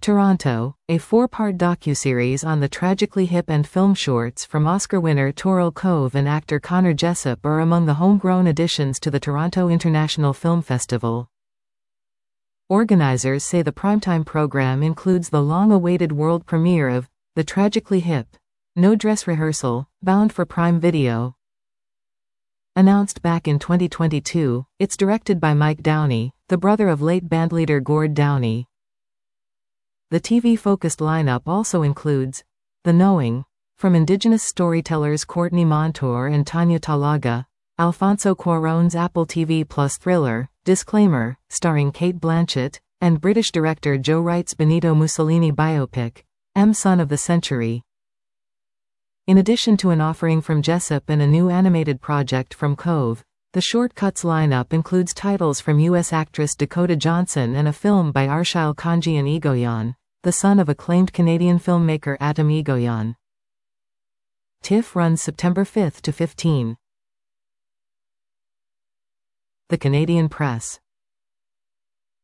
Toronto, a 4-part docuseries on the tragically hip and film shorts from Oscar winner Toril Kove and actor Connor Jessup are among the homegrown additions to the Toronto International Film Festival. Organizers say the primetime program includes the long-awaited world premiere of The Tragically Hip, No Dress Rehearsal, bound for Prime Video. Announced back in 2022, it's directed by Mike Downey, the brother of late bandleader Gord Downey. The TV-focused lineup also includes The Knowing, from Indigenous storytellers Courtney Montour and Tanya Talaga, Alfonso Cuarón's Apple TV Plus thriller, Disclaimer, starring Cate Blanchett, and British director Joe Wright's Benito Mussolini biopic, M Son of the Century. In addition to an offering from Jessup and a new animated project from Kove, the Short Cuts lineup includes titles from U.S. actress Dakota Johnson and a film by Arshile Kanjian Egoyan, the son of acclaimed Canadian filmmaker Atom Egoyan. TIFF runs September 5 to 15. The Canadian Press.